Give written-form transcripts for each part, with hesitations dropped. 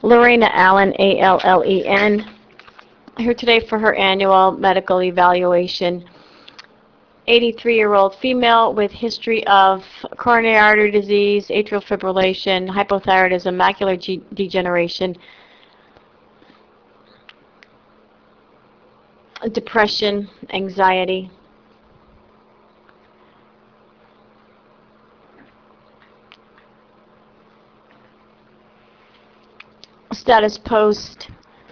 Lorena Allen, Allen, here today for her annual medical evaluation. 83-year-old female with history of coronary artery disease, atrial fibrillation, hypothyroidism, macular degeneration, depression, anxiety. Status post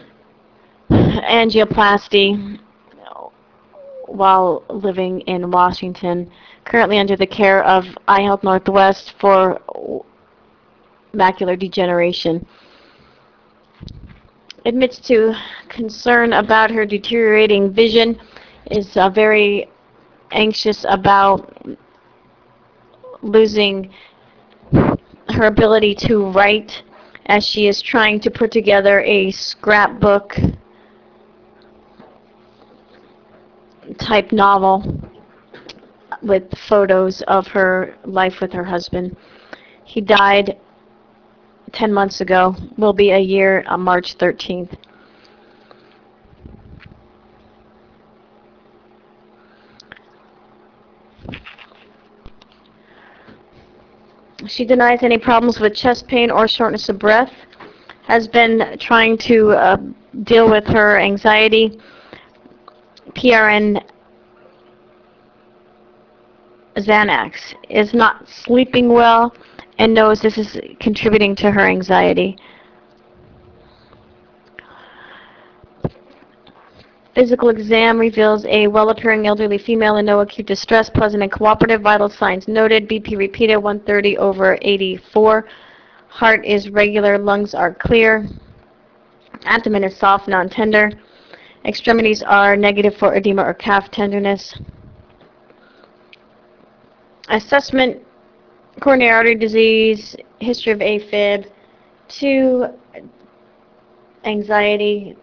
angioplasty while living in Washington, currently under the care of iHealth Northwest for macular degeneration. Admits to concern about her deteriorating vision, is very anxious about losing her ability to write as she is trying to put together a scrapbook type novel with photos of her life with her husband. He died 10 months ago. Will be a year on March 13th. She denies any problems with chest pain or shortness of breath. Has been trying to deal with her anxiety. PRN Xanax. Is not sleeping well and knows this is contributing to her anxiety. Physical exam reveals a well-appearing elderly female in no acute distress, pleasant and cooperative. Vital signs noted. BP repeated 130/84. Heart is regular. Lungs are clear. Abdomen is soft, non-tender. Extremities are negative for edema or calf tenderness. Assessment: coronary artery disease, history of AFib, 2 anxiety,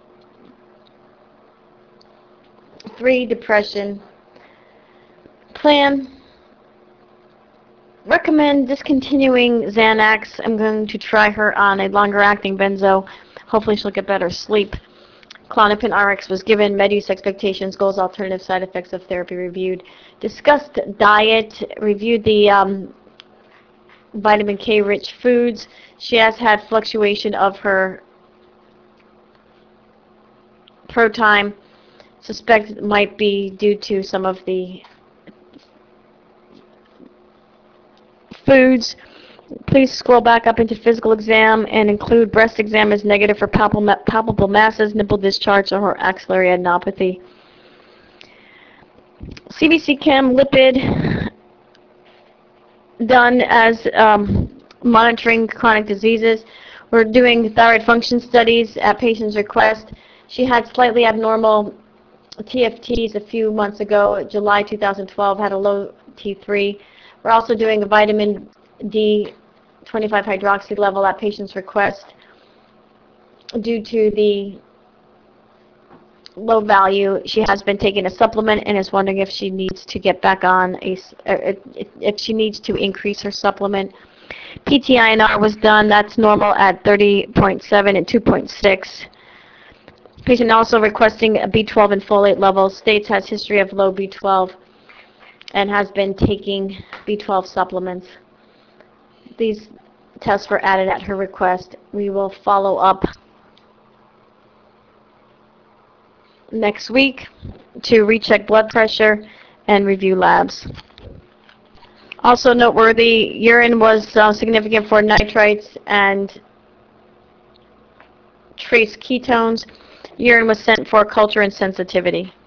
3 depression. Plan: recommend discontinuing Xanax. I'm going to try her on a longer acting benzo. Hopefully she'll get better sleep. Klonopin RX was given. Med use expectations, goals, alternative side effects of therapy reviewed. Discussed diet, reviewed the vitamin K rich foods. She has had fluctuation of her ProTime. Suspect it might be due to some of the foods. Please scroll back up into physical exam and include breast exam as negative for palpable masses, nipple discharge, or axillary adenopathy. CBC Chem lipid done as monitoring chronic diseases. We're doing thyroid function studies at patient's request. She had slightly abnormal TFTs a few months ago. July 2012 had a low T3. We're also doing a vitamin D 25 hydroxy level at patient's request. Due to the low value, she has been taking a supplement and is wondering if she needs to get back on if she needs to increase her supplement. PTINR was done. That's normal at 30.7 and 2.6. Patient also requesting a B12 and folate levels. States has history of low B12 and has been taking B12 supplements. These tests were added at her request. We will follow up next week to recheck blood pressure and review labs. Also noteworthy, urine was significant for nitrites and trace ketones. Urine was sent for culture and sensitivity.